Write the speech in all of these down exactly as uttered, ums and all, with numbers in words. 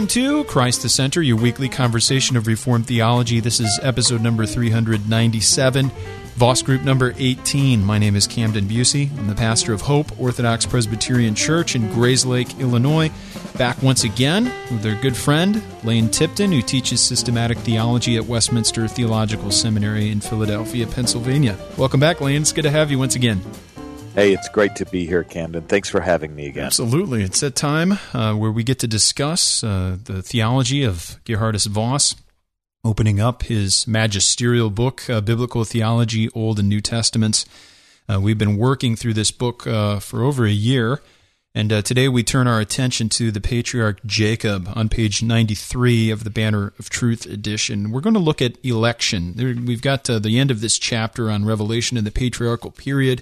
to Christ the Center, your weekly conversation of Reformed theology. This is episode number three ninety-seven, Voss Group number eighteen. My name is Camden Busey. I'm the pastor of Hope Orthodox Presbyterian Church in Grayslake, Illinois. Back once again with our good friend, Lane Tipton, who teaches systematic theology at Westminster Theological Seminary in Philadelphia, Pennsylvania. Welcome back, Lane. It's good to have you once again. Hey, it's great to be here, Camden. Thanks for having me again. Absolutely. It's that time uh, where we get to discuss uh, the theology of Geerhardus Voss, opening up his magisterial book, uh, Biblical Theology, Old and New Testaments. Uh, we've been working through this book uh, for over a year, and uh, today we turn our attention to the patriarch Jacob on page ninety-three of the Banner of Truth edition. We're going to look at election. There, we've got uh, the end of this chapter on Revelation in the patriarchal period.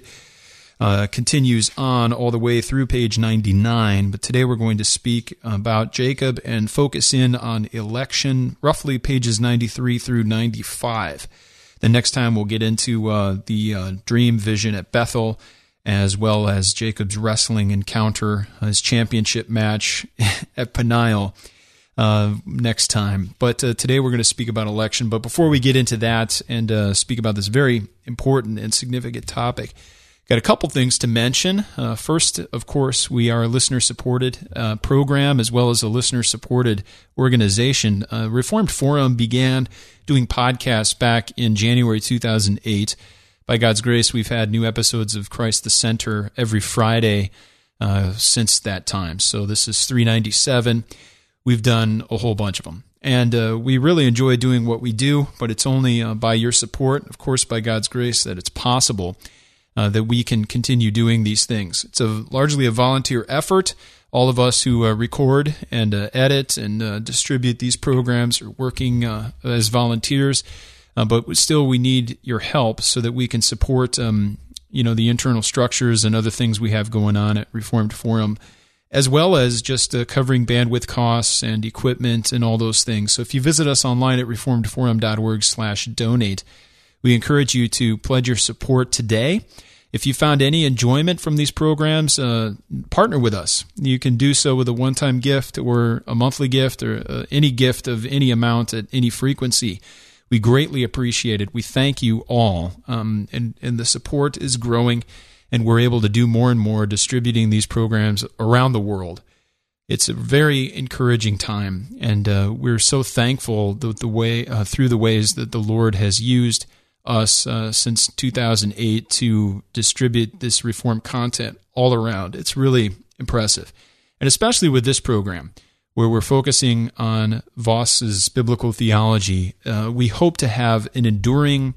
Uh, continues on all the way through page ninety-nine, but today we're going to speak about Jacob and focus in on election, roughly pages ninety-three through ninety-five. The next time we'll get into uh, the uh, dream vision at Bethel, as well as Jacob's wrestling encounter, his championship match at Peniel uh, next time. But uh, today we're going to speak about election. But before we get into that and uh, speak about this very important and significant topic, got a couple things to mention. Uh, first, of course, we are a listener-supported uh, program as well as a listener-supported organization. Uh, Reformed Forum began doing podcasts back in January two thousand eight. By God's grace, we've had new episodes of Christ the Center every Friday uh, since that time. So this is three ninety-seven. We've done a whole bunch of them. And uh, we really enjoy doing what we do, but it's only uh, by your support, of course, by God's grace, that it's possible Uh, that we can continue doing these things. It's a largely a volunteer effort. All of us who uh, record and uh, edit and uh, distribute these programs are working uh, as volunteers, uh, but still we need your help so that we can support um, you know, the internal structures and other things we have going on at Reformed Forum, as well as just uh, covering bandwidth costs and equipment and all those things. So if you visit us online at reformedforum.org slash donate, we encourage you to pledge your support today. If you found any enjoyment from these programs, uh, partner with us. You can do so with a one-time gift or a monthly gift or uh, any gift of any amount at any frequency. We greatly appreciate it. We thank you all, um, and, and the support is growing, and we're able to do more and more distributing these programs around the world. It's a very encouraging time, and uh, we're so thankful that the way uh, through the ways that the Lord has used us uh, since two thousand eight to distribute this Reformed content all around. It's really impressive. And especially with this program, where we're focusing on Voss's biblical theology, uh, we hope to have an enduring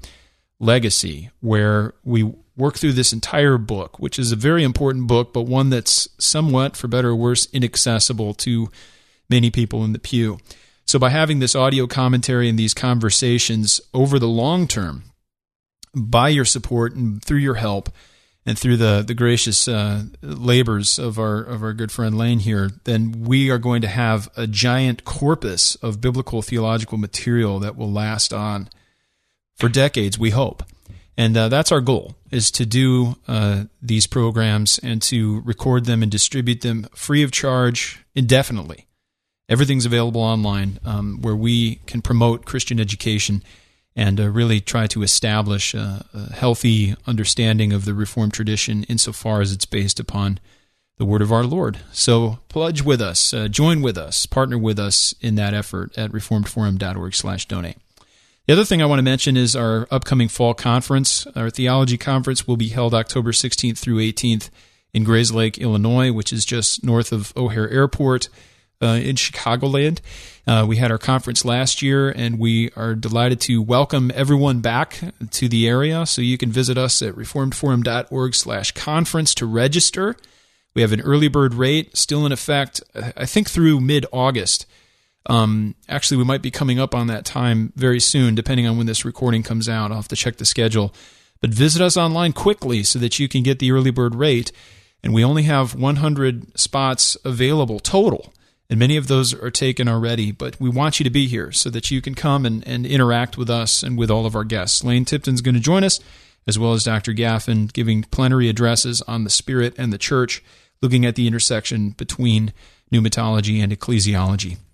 legacy where we work through this entire book, which is a very important book, but one that's somewhat, for better or worse, inaccessible to many people in the pew. So by having this audio commentary and these conversations over the long term, by your support and through your help and through the, the gracious uh, labors of our of our good friend Lane here, then we are going to have a giant corpus of biblical theological material that will last on for decades, we hope. And uh, that's our goal, is to do uh, these programs and to record them and distribute them free of charge indefinitely. Everything's available online um, where we can promote Christian education and uh, really try to establish a, a healthy understanding of the Reformed tradition insofar as it's based upon the Word of our Lord. So pledge with us, uh, join with us, partner with us in that effort at reformedforum.org slash donate. The other thing I want to mention is our upcoming fall conference. Our theology conference will be held October sixteenth through eighteenth in Grayslake, Illinois, which is just north of O'Hare Airport, Uh, in Chicagoland. Uh, we had our conference last year, and we are delighted to welcome everyone back to the area. So you can visit us at reformedforum.org slash conference to register. We have an early bird rate still in effect, I think through mid-August. Um, actually, we might be coming up on that time very soon, depending on when this recording comes out. I'll have to check the schedule. But visit us online quickly so that you can get the early bird rate. And we only have one hundred spots available total. And many of those are taken already, but we want you to be here so that you can come and, and interact with us and with all of our guests. Lane Tipton's going to join us, as well as Doctor Gaffin, giving plenary addresses on the Spirit and the Church, looking at the intersection between pneumatology and ecclesiology.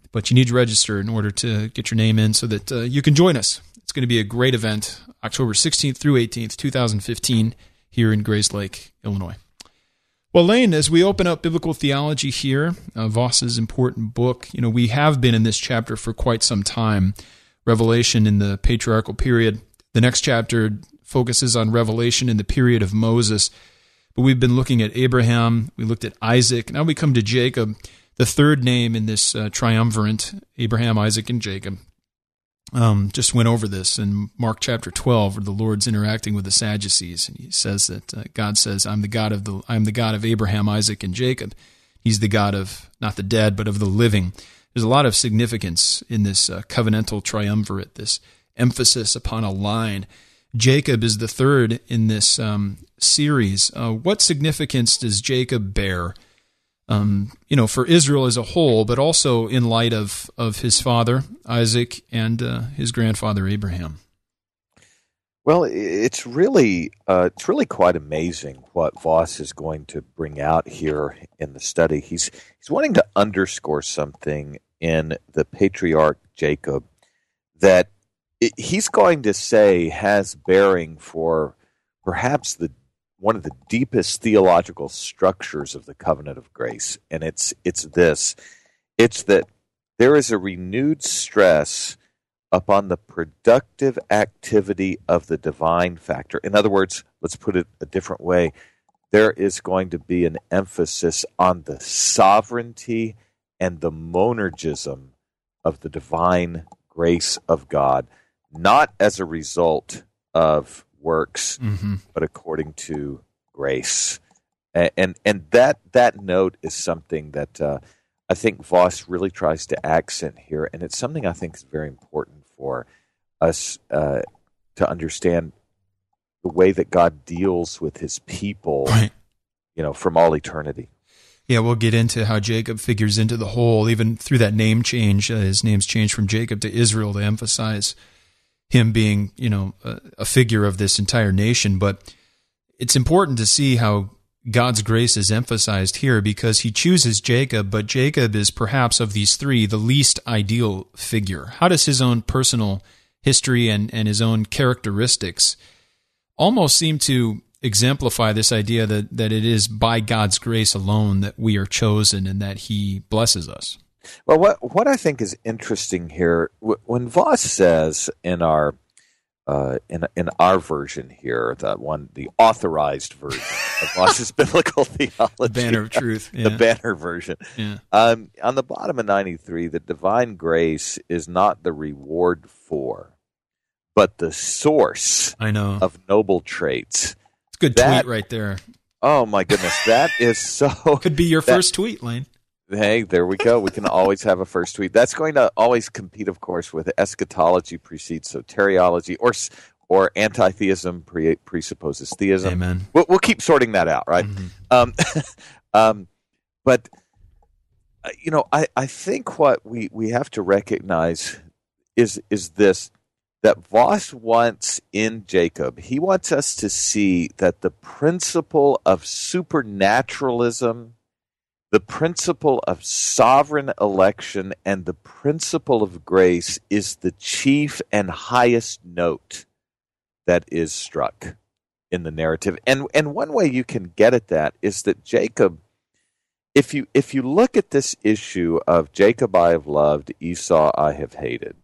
but you need to register in order to get your name in so that uh, you can join us. It's going to be a great event, October sixteenth through eighteenth, twenty fifteen, here in Grayslake, Illinois. Well, Lane, as we open up biblical theology here, uh, Voss's important book, you know, we have been in this chapter for quite some time, Revelation in the patriarchal period. The next chapter focuses on Revelation in the period of Moses, but we've been looking at Abraham, we looked at Isaac, now we come to Jacob, the third name in this uh, triumvirate, Abraham, Isaac, and Jacob. Um, just went over this in Mark chapter twelve, where the Lord's interacting with the Sadducees, and he says that uh, God says, "I'm the God of the I'm the God of Abraham, Isaac, and Jacob." He's the God of not the dead, but of the living. There's a lot of significance in this uh, covenantal triumvirate, this emphasis upon a line. Jacob is the third in this um, series. Uh, what significance does Jacob bear? Um, you know, for Israel as a whole, but also in light of, of his father, Isaac, and uh, his grandfather, Abraham. Well, it's really uh, it's really quite amazing what Voss is going to bring out here in the study. He's he's wanting to underscore something in the patriarch Jacob that it, he's going to say has bearing for perhaps the one of the deepest theological structures of the covenant of grace, and it's it's this. It's that there is a renewed stress upon the productive activity of the divine factor. In other words, let's put it a different way. There is going to be an emphasis on the sovereignty and the monergism of the divine grace of God, not as a result of works, mm-hmm. but according to grace. And and, and that that note is something that uh, I think Voss really tries to accent here, and it's something I think is very important for us uh, to understand the way that God deals with his people, right. you know, from all eternity. Yeah, we'll get into how Jacob figures into the whole, even through that name change. Uh, his name's changed from Jacob to Israel to emphasize him being, you know, a, a figure of this entire nation. But it's important to see how God's grace is emphasized here, because he chooses Jacob, but Jacob is perhaps of these three the least ideal figure. How does his own personal history and, and his own characteristics almost seem to exemplify this idea that, that it is by God's grace alone that we are chosen and that he blesses us? Well, what what I think is interesting here, when Voss says in our uh, in in our version here, that one, the authorized version of Voss's biblical theology, the Banner of Truth, yeah. the Banner version, yeah. um, on the bottom of ninety-three, the divine grace is not the reward for, but the source. I know. Of noble traits. It's a good that, tweet right there. Oh my goodness, that is so. Could be your that, first tweet, Lane. Hey, there we go. We can always have a first tweet. That's going to always compete, of course, with eschatology precedes soteriology, or or anti-theism pre- presupposes theism. Amen. We'll, we'll keep sorting that out, right? Mm-hmm. Um, um, but, uh, you know, I, I think what we, we have to recognize is is this, that Voss wants in Jacob, he wants us to see that the principle of supernaturalism, the principle of sovereign election, and the principle of grace is the chief and highest note that is struck in the narrative. And and one way you can get at that is that Jacob, if you if you look at this issue of Jacob I have loved, Esau I have hated,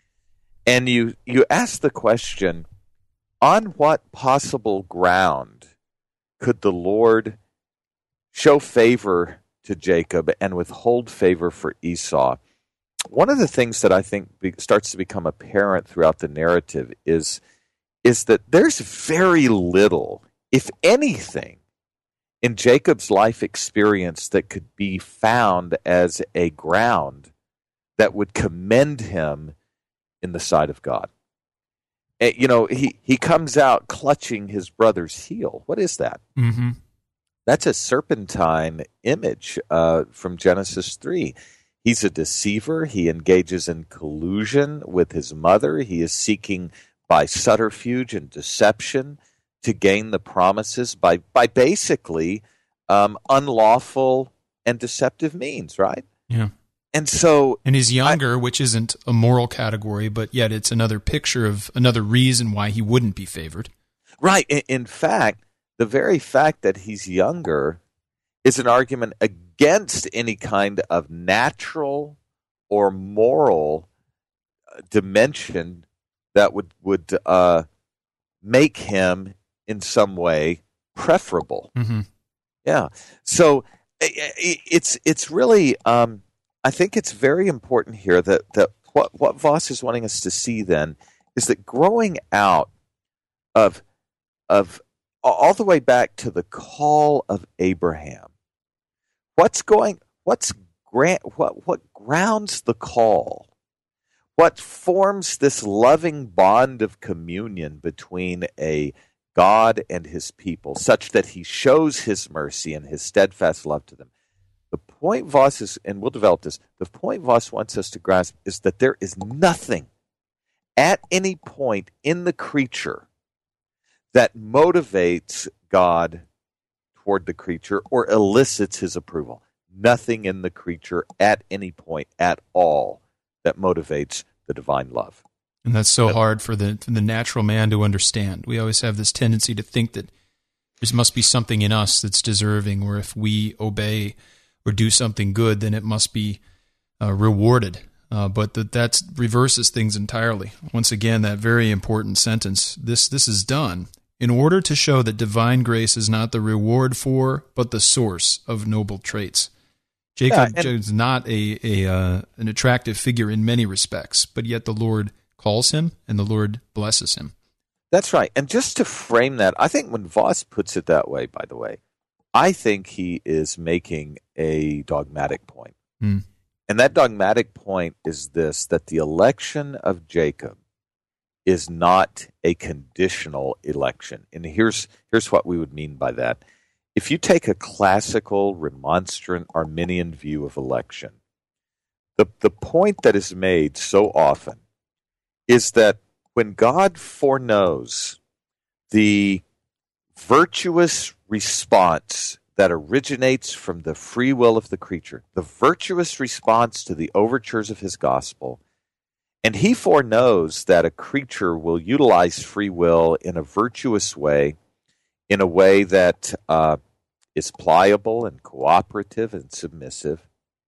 and you you ask the question, on what possible ground could the Lord show favor to Jacob and withhold favor for Esau? One of the things that I think be, starts to become apparent throughout the narrative is, is that there's very little, if anything, in Jacob's life experience that could be found as a ground that would commend him in the sight of God. And, you know, he, he comes out clutching his brother's heel. What is that? Mm-hmm. That's a serpentine image uh, from Genesis three. He's a deceiver. He engages in collusion with his mother. He is seeking by subterfuge and deception to gain the promises by, by basically um, unlawful and deceptive means, right? Yeah. and so, and he's younger, I, which isn't a moral category, but yet it's another picture of another reason why he wouldn't be favored. Right. In, in fact, the very fact that he's younger is an argument against any kind of natural or moral dimension that would would uh, make him in some way preferable. Mm-hmm. Yeah. So it, it's it's really um, I think it's very important here that that what what Voss is wanting us to see then is that growing out of of all the way back to the call of Abraham, what's going what's grant what what grounds the call? What forms this loving bond of communion between a God and his people, such that he shows his mercy and his steadfast love to them? The point Voss is, and we'll develop this, the point Voss wants us to grasp is that there is nothing at any point in the creature that motivates God toward the creature or elicits his approval. Nothing in the creature at any point at all that motivates the divine love. And that's so hard for the for the natural man to understand. We always have this tendency to think that there must be something in us that's deserving, or if we obey or do something good, then it must be uh, rewarded. Uh, but that that reverses things entirely. Once again, that very important sentence, this this is done in order to show that divine grace is not the reward for, but the source of noble traits. Jacob yeah, is not a, a uh, an attractive figure in many respects, but yet the Lord calls him and the Lord blesses him. That's right. And just to frame that, I think when Voss puts it that way, by the way, I think he is making a dogmatic point. Mm. And that dogmatic point is this, that the election of Jacob is not a conditional election. And here's here's what we would mean by that. If you take a classical remonstrant Arminian view of election, the, the point that is made so often is that when God foreknows the virtuous response that originates from the free will of the creature, the virtuous response to the overtures of his gospel, and he foreknows that a creature will utilize free will in a virtuous way, in a way that uh, is pliable and cooperative and submissive.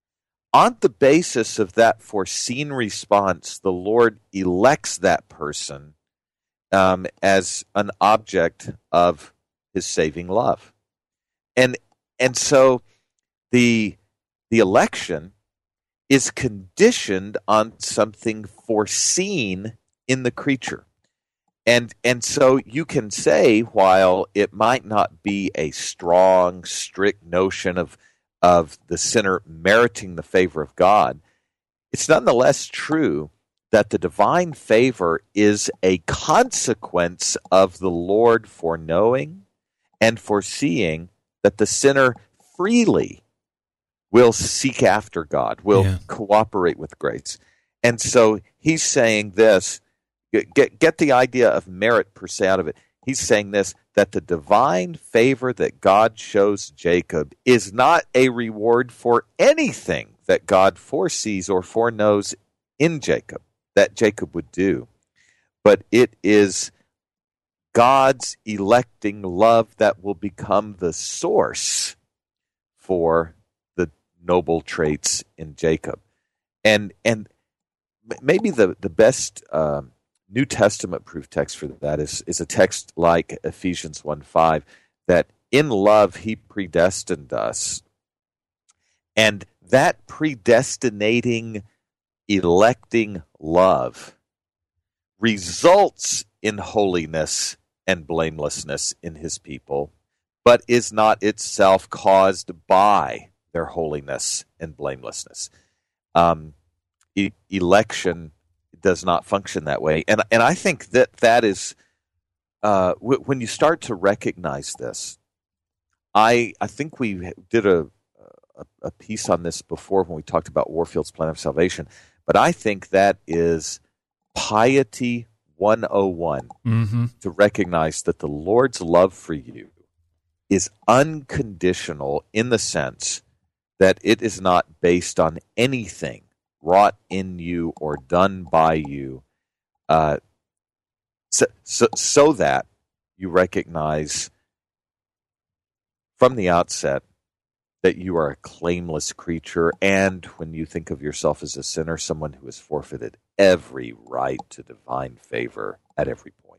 On the basis of that foreseen response, the Lord elects that person um, as an object of his saving love. And and so the the election is conditioned on something foreseen in the creature. And and so you can say, while it might not be a strong, strict notion of, of the sinner meriting the favor of God, it's nonetheless true that the divine favor is a consequence of the Lord foreknowing and foreseeing that the sinner freely will seek after God, will yeah. cooperate with grace. And so he's saying this, get, get the idea of merit per se out of it. He's saying this, that the divine favor that God shows Jacob is not a reward for anything that God foresees or foreknows in Jacob, that Jacob would do. But it is God's electing love that will become the source for the noble traits in Jacob. And and maybe the, the best um, New Testament proof text for that is, is a text like Ephesians one five, that in love he predestined us. And that predestinating, electing love results in holiness and blamelessness in his people, but is not itself caused by their holiness and blamelessness. Um, e- election does not function that way. And and I think that that is, uh, w- when you start to recognize this, I I think we did a, a, a piece on this before when we talked about Warfield's plan of salvation, but I think that is piety one oh one, mm-hmm. to recognize that the Lord's love for you is unconditional in the sense that it is not based on anything wrought in you or done by you, uh, so, so, so that you recognize from the outset that you are a claimless creature, and when you think of yourself as a sinner, someone who has forfeited every right to divine favor at every point.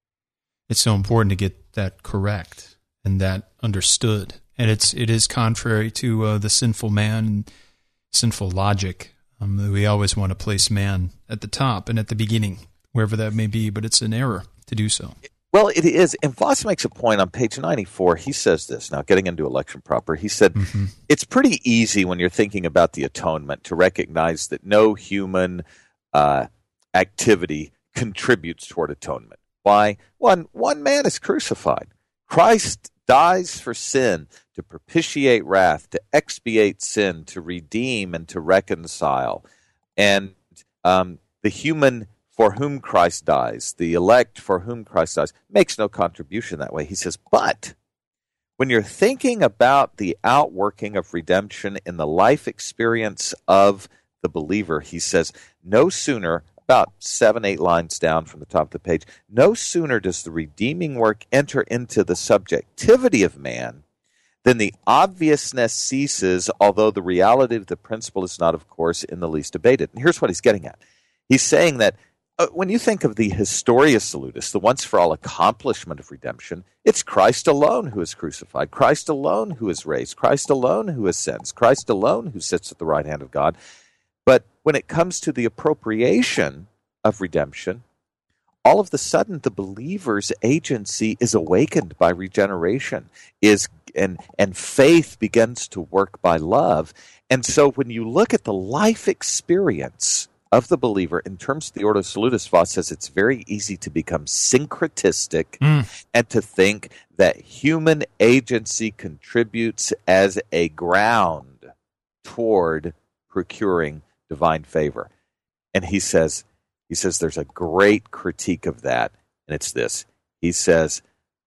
It's so important to get that correct and that understood. And it's it is contrary to uh, the sinful man and sinful logic. Um, we always want to place man at the top and at the beginning, wherever that may be, but it's an error to do so. Well, it is. And Voss makes a point on page ninety-four. He says this, now getting into election proper, he said, mm-hmm. It's pretty easy when you're thinking about the atonement to recognize that no human uh, activity contributes toward atonement. Why? One, one man is crucified. Christ dies for sin to propitiate wrath, to expiate sin, to redeem and to reconcile. And um, the human for whom Christ dies, the elect for whom Christ dies, makes no contribution that way. He says, but when you're thinking about the outworking of redemption in the life experience of the believer, he says, no sooner, about seven, eight lines down from the top of the page, no sooner does the redeeming work enter into the subjectivity of man than the obviousness ceases, although the reality of the principle is not, of course, in the least abated. And here's what he's getting at. He's saying that Uh, when you think of the Historia Salutis, the once-for-all accomplishment of redemption, it's Christ alone who is crucified, Christ alone who is raised, Christ alone who ascends, Christ alone who sits at the right hand of God. But when it comes to the appropriation of redemption, all of a sudden the believer's agency is awakened by regeneration, is and and faith begins to work by love. And so when you look at the life experience of the believer, in terms of the Ordo Salutis, Voss says it's very easy to become syncretistic mm. and to think that human agency contributes as a ground toward procuring divine favor. And he says, he says there's a great critique of that, and it's this. He says,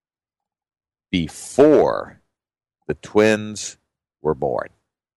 before the twins were born,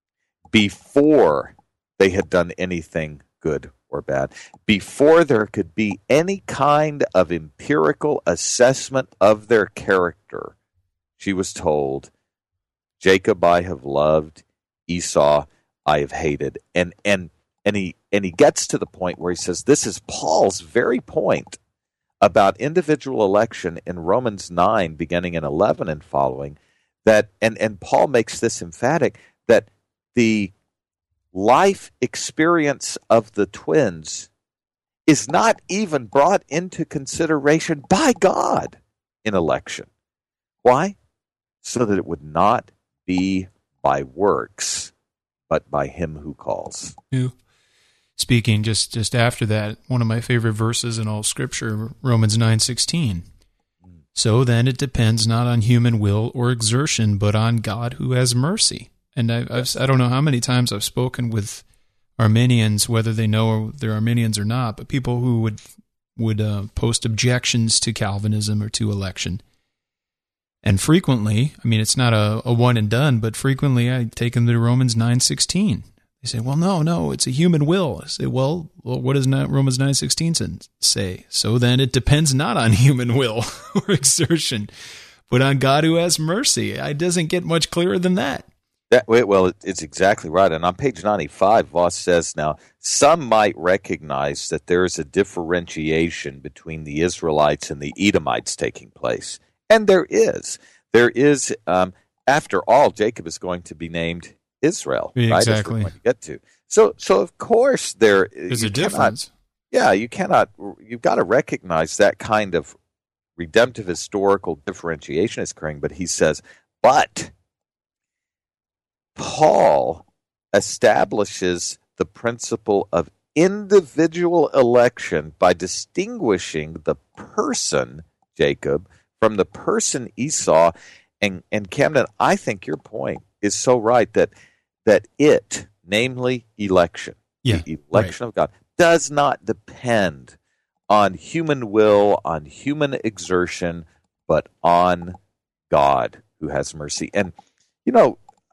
before they had done anything good or bad, before there could be any kind of empirical assessment of their character, she was told, Jacob I have loved, Esau I have hated. And and and he and he gets to the point where he says, this is Paul's very point about individual election in Romans nine, beginning in eleven and following, that and, and Paul makes this emphatic, that the life experience of the twins is not even brought into consideration by God in election. Why? So that it would not be by works, but by him who calls. Who? Speaking just, just after that, one of my favorite verses in all Scripture, Romans nine sixteen. So then it depends not on human will or exertion, but on God who has mercy. And I, I've, I don't know how many times I've spoken with Arminians, whether they know they're Arminians or not, but people who would would uh, post objections to Calvinism or to election. And frequently, I mean, it's not a, a one and done, but frequently I take them to Romans nine sixteen. They say, well, no, no, it's a human will. I say, well, well what does not Romans nine sixteen say? So then it depends not on human will or exertion, but on God who has mercy. It doesn't get much clearer than that. That, well, it's exactly right. And on page ninety-five, Voss says, now, some might recognize that there is a differentiation between the Israelites and the Edomites taking place. And there is. There is, um, after all, Jacob is going to be named Israel. Exactly. Right? As we're going to get to. So, so of course, there is a difference. Cannot, yeah, you cannot, you've got to recognize that kind of redemptive historical differentiation is occurring. But he says, but Paul establishes the principle of individual election by distinguishing the person, Jacob, from the person, Esau. And, and Camden, I think your point is so right that that it, namely election, yeah, the election right. of God, does not depend on human will, on human exertion, but on God who has mercy. And, you know,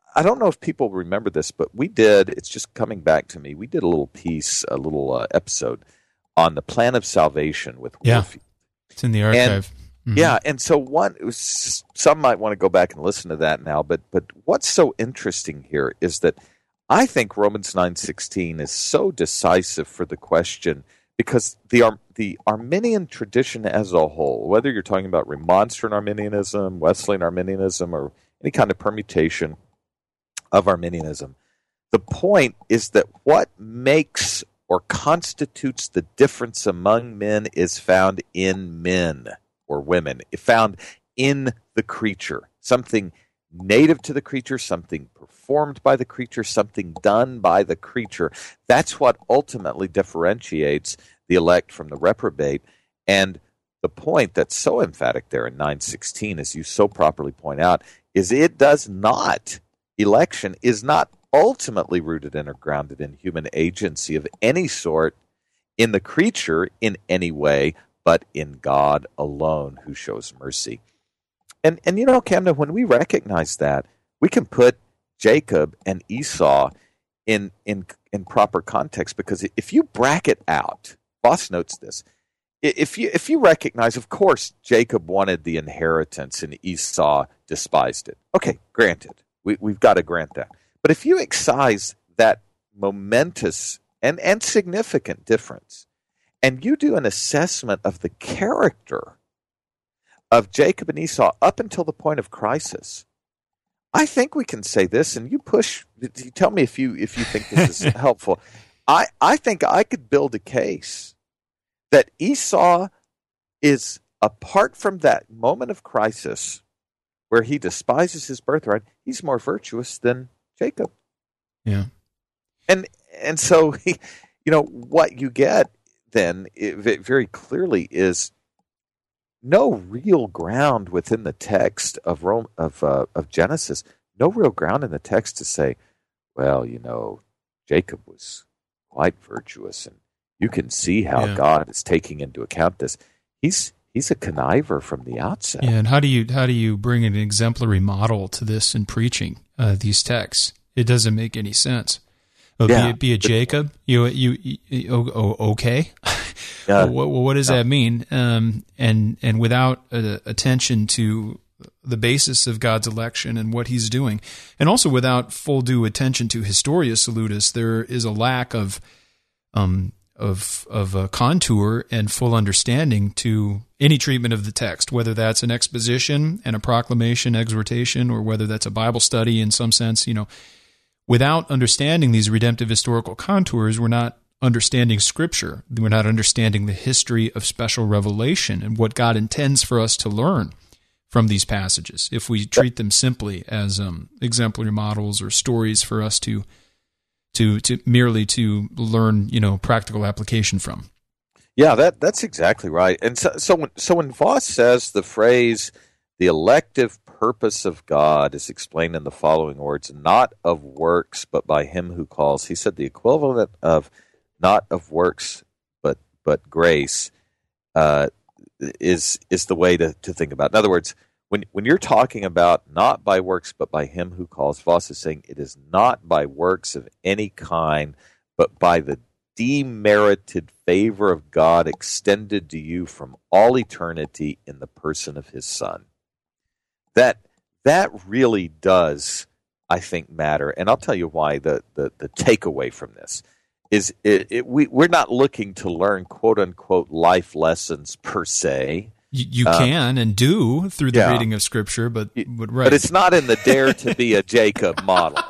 I don't know if people remember this, but we did, it's just coming back to me, we did a little piece, a little uh, episode on the plan of salvation with yeah. Warfield. It's in the archive. And, mm-hmm. Yeah, and so one, it was, some might want to go back and listen to that now, but but what's so interesting here is that I think Romans nine sixteen is so decisive for the question because the Ar- the Arminian tradition as a whole, whether you're talking about Remonstrant Arminianism, Wesleyan Arminianism, or any kind of permutation of Arminianism, the point is that what makes or constitutes the difference among men is found in men or women, found in the creature, something native to the creature, something performed by the creature, something done by the creature. That's what ultimately differentiates the elect from the reprobate. And the point that's so emphatic there in nine sixteen, as you so properly point out, is it does not, election is not ultimately rooted and or grounded in human agency of any sort, in the creature in any way, but in God alone who shows mercy. And, and you know, Camden, when we recognize that, we can put Jacob and Esau in, in, in proper context, because if you bracket out, Voss notes this, if you if you recognize, of course, Jacob wanted the inheritance and Esau despised it. Okay, granted. We, we've got to grant that. But if you excise that momentous and, and significant difference, and you do an assessment of the character of Jacob and Esau up until the point of crisis, I think we can say this, and you push, you tell me if you if you think this is helpful. I, I think I could build a case that Esau is, apart from that moment of crisis where he despises his birthright, he's more virtuous than Jacob. Yeah. And and so, he, you know, what you get then it, very clearly is no real ground within the text of Rome, of uh, of Genesis, no real ground in the text to say, well, you know, Jacob was quite virtuous, and you can see how yeah. God is taking into account this. He's he's a conniver from the outset. Yeah, and how do you how do you bring an exemplary model to this in preaching uh, these texts? It doesn't make any sense. Oh, yeah. be, it, be a Jacob, you you, you oh, oh, okay. Yeah. what, what does yeah. that mean? Um, and and without uh, attention to the basis of God's election and what He's doing, and also without full due attention to Historia Salutis, there is a lack of um of of a contour and full understanding to any treatment of the text, whether that's an exposition and a proclamation, exhortation, or whether that's a Bible study in some sense. You know, without understanding these redemptive historical contours, we're not understanding Scripture. We're not understanding the history of special revelation and what God intends for us to learn from these passages, if we treat them simply as um, exemplary models or stories for us to to to merely to learn, you know, practical application from. Yeah, that that's exactly right. And so so when, so when Voss says the phrase "the elective purpose of God" is explained in the following words, "not of works, but by Him who calls," he said the equivalent of "not of works, but but grace" uh, is is the way to, to think about it. In other words, when when you're talking about not by works, but by Him who calls, Voss is saying it is not by works of any kind, but by the demerited favor of God extended to you from all eternity in the person of His Son. That that really does, I think, matter. And I'll tell you why. The the, the takeaway from this is it, it, we, we're not looking to learn quote-unquote life lessons per se. You, you um, can and do through the yeah. reading of Scripture, but, but right. But it's not in the dare to be a Jacob model.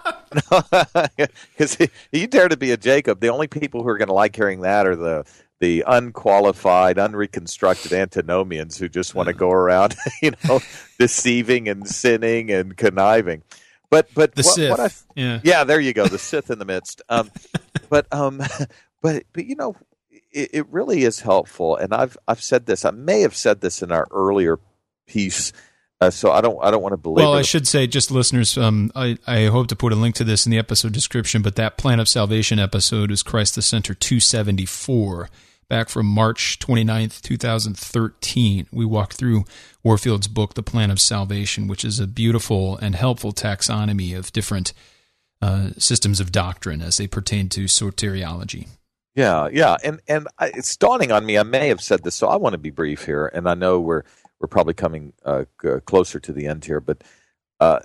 Because you dare to be a Jacob, the only people who are going to like hearing that are the the unqualified, unreconstructed antinomians who just want to go around, you know, deceiving and sinning and conniving. But but the what, Sith, what I, yeah, yeah, there you go, the Sith in the midst. Um, but um, but but you know, it, it really is helpful, and I've I've said this. I may have said this in our earlier piece. Uh, so I don't. I don't want to believe. Well, I should say, just listeners. Um, I, I hope to put a link to this in the episode description. But that Plan of Salvation episode is Christ the Center two seventy four, back from March twenty-ninth, twenty thirteen. We walked through Warfield's book, The Plan of Salvation, which is a beautiful and helpful taxonomy of different uh, systems of doctrine as they pertain to soteriology. Yeah, yeah, and and I, it's dawning on me. I may have said this, so I want to be brief here, and I know we're we're probably coming uh, c- closer to the end here, but uh,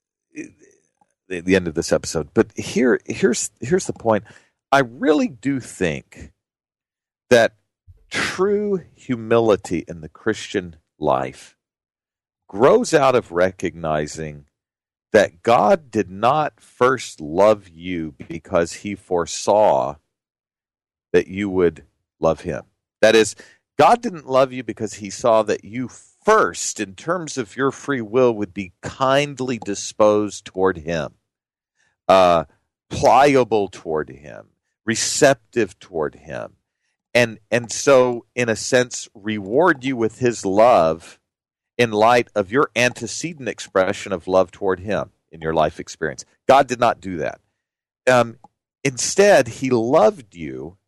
the, the end of this episode. But here, here's here's the point. I really do think that true humility in the Christian life grows out of recognizing that God did not first love you because he foresaw that you would love him. That is, God didn't love you because he saw that you first, in terms of your free will, would be kindly disposed toward him, uh, pliable toward him, receptive toward him. And and so, in a sense, reward you with his love in light of your antecedent expression of love toward him in your life experience. God did not do that. Um, instead, he loved you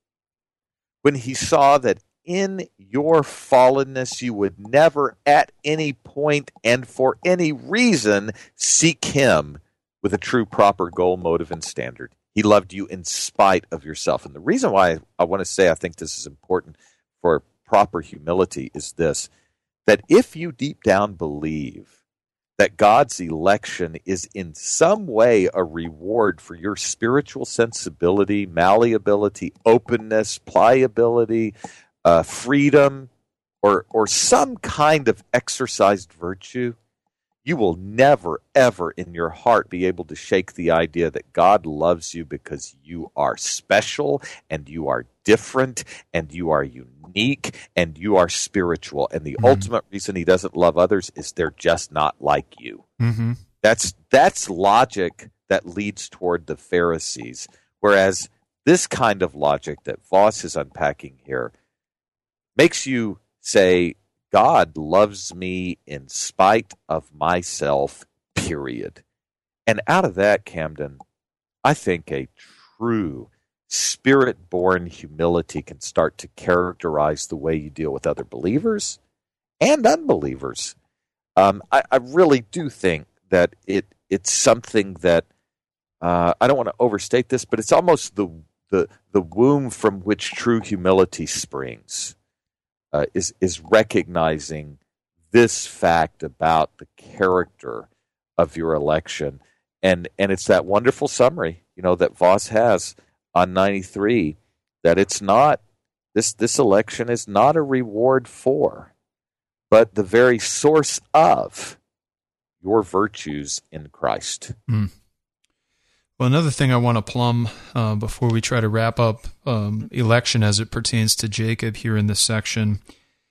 when he saw that in your fallenness you would never at any point and for any reason seek him with a true, proper goal, motive, and standard. He loved you in spite of yourself. And the reason why I, I want to say I think this is important for proper humility is this, that if you deep down believe that God's election is in some way a reward for your spiritual sensibility, malleability, openness, pliability, uh, freedom, or or some kind of exercised virtue, you will never, ever in your heart be able to shake the idea that God loves you because you are special and you are different and you are unique and you are spiritual. And the mm-hmm. ultimate reason he doesn't love others is they're just not like you. Mm-hmm. That's that's logic that leads toward the Pharisees. Whereas this kind of logic that Voss is unpacking here makes you say, God loves me in spite of myself, period. And out of that, Camden, I think a true spirit-born humility can start to characterize the way you deal with other believers and unbelievers. Um, I, I really do think that it it's something that, uh, I don't want to overstate this, but it's almost the, the, the womb from which true humility springs. Uh, is is recognizing this fact about the character of your election, and and it's that wonderful summary, you know, that Voss has on ninety-three, that it's not this this election is not a reward for, but the very source of your virtues in Christ. Mm. Well, another thing I want to plumb uh, before we try to wrap up um, election as it pertains to Jacob here in this section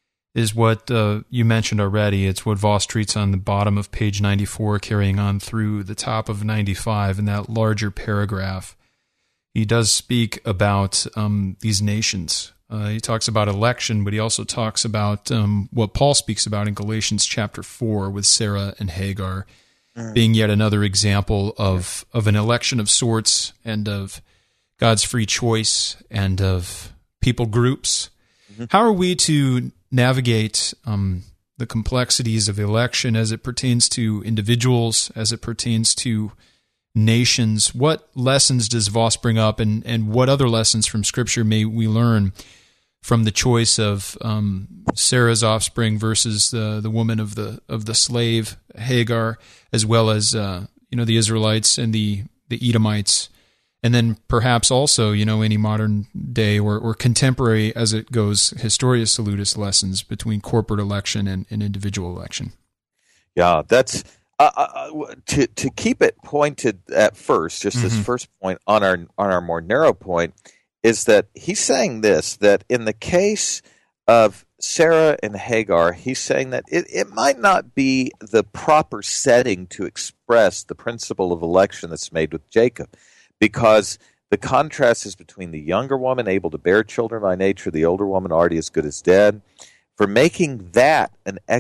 is what uh, you mentioned already. It's what Voss treats on the bottom of page ninety-four, carrying on through the top of ninety-five in that larger paragraph. He does speak about um, these nations. Uh, he talks about election, but he also talks about um, what Paul speaks about in Galatians chapter four with Sarah and Hagar, being yet another example of, of an election of sorts and of God's free choice and of people groups. Mm-hmm. How are we to navigate um, the complexities of election as it pertains to individuals, as it pertains to nations? What lessons does Voss bring up, and, and what other lessons from Scripture may we learn from the choice of um, Sarah's offspring versus the the woman of the of the slave Hagar, as well as uh, you know the Israelites and the the Edomites, and then perhaps also you know any modern day or, or contemporary as it goes Historia Salutis lessons between corporate election and, and individual election. Yeah, that's uh, uh, to to keep it pointed at first. Just mm-hmm. this first point on our on our more narrow point. Is that he's saying this, that in the case of Sarah and Hagar, he's saying that it, it might not be the proper setting to express the principle of election that's made with Jacob, because the contrast is between the younger woman able to bear children by nature, the older woman already as good as dead. For making that an ex,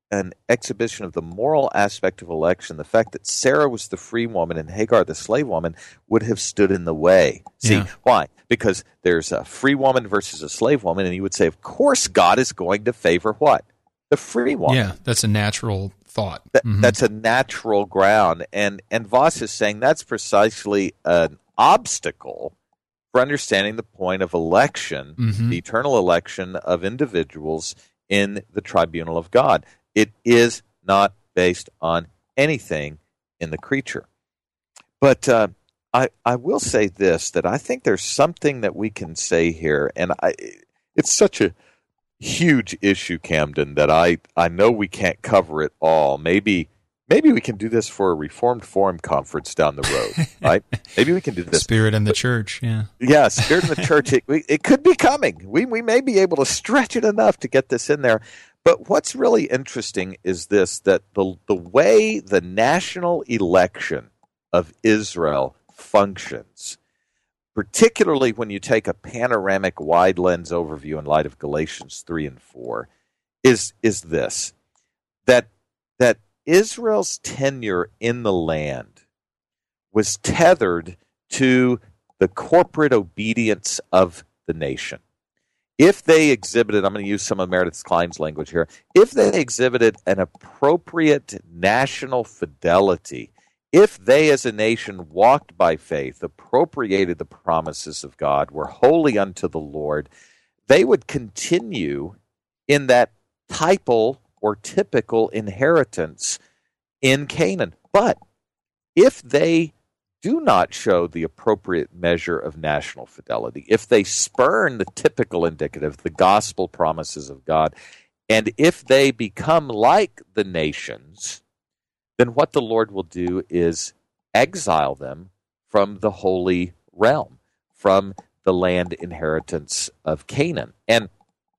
an exhibition of the moral aspect of election. The fact that Sarah was the free woman and Hagar the slave woman would have stood in the way. See, Yeah. why? Because there's a free woman versus a slave woman, and you would say, of course, God is going to favor what? The free woman. Yeah, that's a natural thought. That, Mhm. That's a natural ground. And, and Voss is saying that's precisely an obstacle for understanding the point of election, Mhm. the eternal election of individuals in the tribunal of God. It is not based on anything in the creature. But uh, I, I will say this, that I think there's something that we can say here, and I, it's such a huge issue, Camden, that I, I know we can't cover it all. Maybe maybe we can do this for a Reformed Forum conference down the road, right? Maybe we can do this. Spirit and the church, yeah. Yeah, Spirit in the church. It, it could be coming. We we may be able to stretch it enough to get this in there. But what's really interesting is this, that the the way the national election of Israel functions, particularly when you take a panoramic wide lens overview in light of Galatians three and four, is is this, that that Israel's tenure in the land was tethered to the corporate obedience of the nation. If they exhibited, I'm going to use some of Meredith Klein's language here, if they exhibited an appropriate national fidelity, if they as a nation walked by faith, appropriated the promises of God, were holy unto the Lord, they would continue in that typal or typical inheritance in Canaan. But if they do not show the appropriate measure of national fidelity, if they spurn the typical indicative, the gospel promises of God, and if they become like the nations, then what the Lord will do is exile them from the holy realm, from the land inheritance of Canaan. And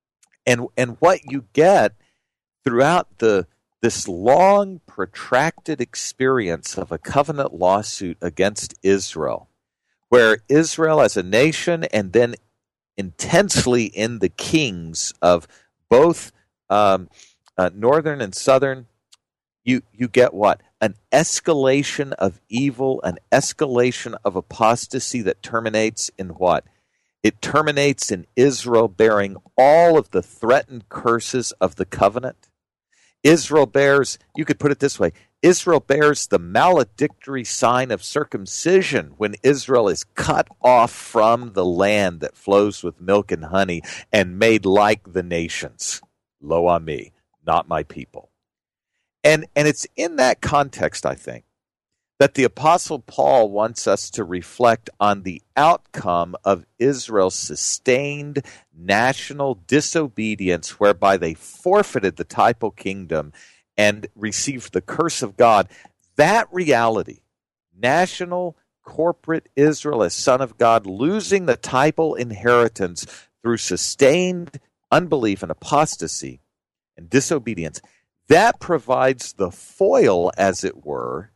and and what you get throughout the this long, protracted experience of a covenant lawsuit against Israel, where Israel as a nation and then intensely in the kings of both um, uh, northern and southern, you you get what? An escalation of evil, an escalation of apostasy that terminates in what? It terminates in Israel bearing all of the threatened curses of the covenant. Israel bears, you could put it this way, Israel bears the maledictory sign of circumcision when Israel is cut off from the land that flows with milk and honey and made like the nations. Lo on me, not my people. And, and it's in that context, I think, that the Apostle Paul wants us to reflect on the outcome of Israel's sustained national disobedience, whereby they forfeited the typal kingdom and received the curse of God. That reality, national corporate Israel as son of God, losing the typal inheritance through sustained unbelief and apostasy and disobedience, that provides the foil, as it were,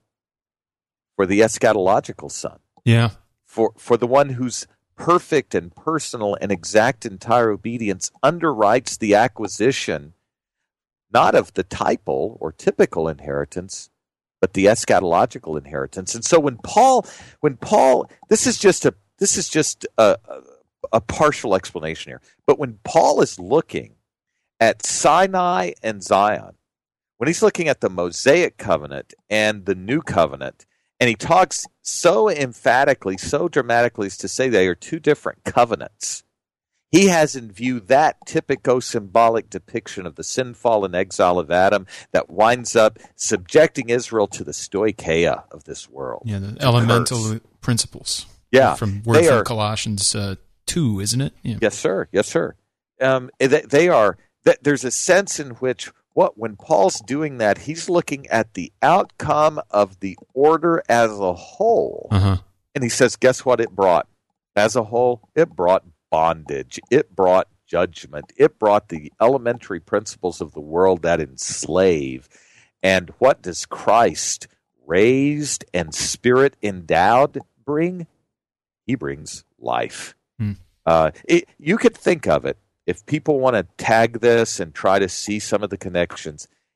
for the eschatological son. Yeah. For for the one whose perfect and personal and exact entire obedience underwrites the acquisition, not of the typal or typical inheritance, but the eschatological inheritance. And so when Paul, when Paul, this is just a this is just a, a, a partial explanation here. But when Paul is looking at Sinai and Zion, when he's looking at the Mosaic covenant and the new covenant, and he talks so emphatically, so dramatically as to say they are two different covenants, he has in view that typico-symbolic depiction of the sin-fall and exile of Adam that winds up subjecting Israel to the stoicheia of this world. Yeah, the elemental curse. Principles. Yeah. From word they from are, Colossians uh, two, isn't it? Yeah. Yes, sir. Yes, sir. Um, they, they are. There's a sense in which What when Paul's doing that, he's looking at the outcome of the order as a whole. Uh-huh. And he says, guess what it brought? As a whole, it brought bondage. It brought judgment. It brought the elementary principles of the world that enslave. And what does Christ, raised and spirit endowed, bring? He brings life. Hmm. Uh, it, you could think of it, if people want to tag this and try to see some of the connections,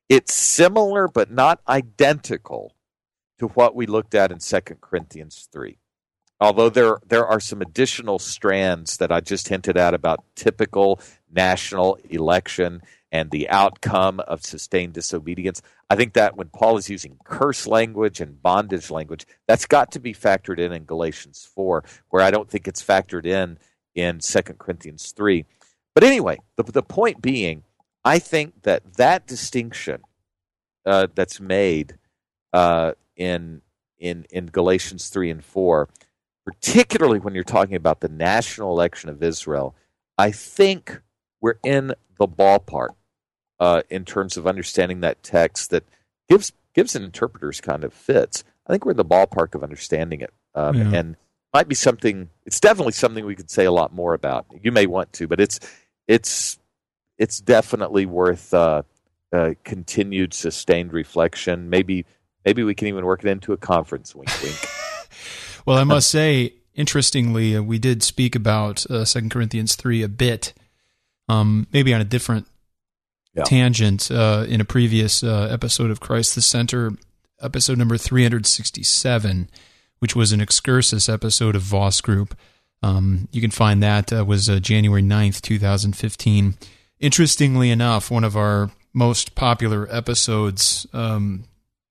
it's similar but not identical to what we looked at in Second Corinthians three. Although there there are some additional strands that I just hinted at about typical national election and the outcome of sustained disobedience. I think that when Paul is using curse language and bondage language, that's got to be factored in in Galatians four, where I don't think it's factored in in Second Corinthians three. But anyway, the, the point being, I think that that distinction uh, that's made uh, in in in Galatians three and four, particularly when you're talking about the national election of Israel, I think we're in the ballpark uh, in terms of understanding that text that gives gives an interpreter's kind of fits. I think we're in the ballpark of understanding it, um, yeah. and might be something. It's definitely something we could say a lot more about. You may want to, but it's it's it's definitely worth uh, uh, continued, sustained reflection. Maybe maybe we can even work it into a conference. Wink, wink. Well, I must say, interestingly, uh, we did speak about uh, Second Corinthians three a bit, um, maybe on a different yeah. tangent uh, in a previous uh, episode of Christ the Center, episode number three hundred sixty-seven, which was an excursus episode of Voss Group. Um, you can find that uh, was uh, January ninth, twenty fifteen. Interestingly enough, one of our most popular episodes um,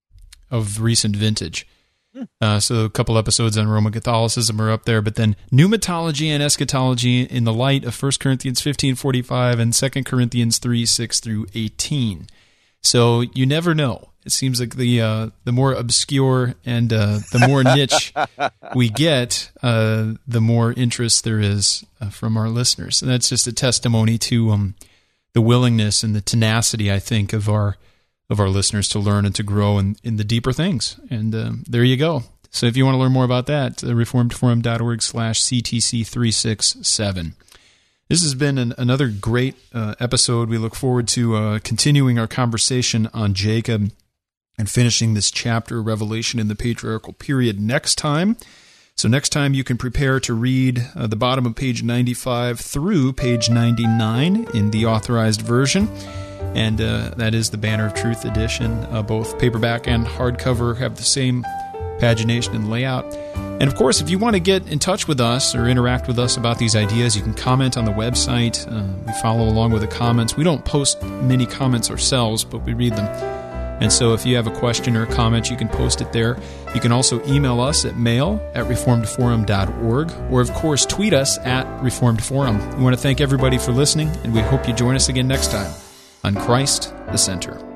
of recent vintage. Uh, so a couple episodes on Roman Catholicism are up there, but then pneumatology and eschatology in the light of First Corinthians fifteen forty-five and Second Corinthians three six through eighteen. So you never know. It seems like the uh, the more obscure and uh, the more niche we get, uh, the more interest there is uh, from our listeners. And that's just a testimony to um, the willingness and the tenacity, I think, of our of our listeners to learn and to grow in, in the deeper things. And uh, there you go. So if you want to learn more about that, uh, reformed forum dot org slash C T C three sixty-seven. This has been an, another great uh, episode. We look forward to uh, continuing our conversation on Jacob and finishing this chapter, Revelation in the Patriarchal Period, next time. So next time you can prepare to read uh, the bottom of page ninety-five through page ninety-nine in the authorized version. And uh, that is the Banner of Truth edition. Uh, both paperback and hardcover have the same pagination and layout. And of course, if you want to get in touch with us or interact with us about these ideas, you can comment on the website. Uh, we follow along with the comments. We don't post many comments ourselves, but we read them. And so if you have a question or a comment, you can post it there. You can also email us at mail at reformed forum dot org, or of course tweet us at Reformed Forum. We want to thank everybody for listening, and we hope you join us again next time on Christ the Center.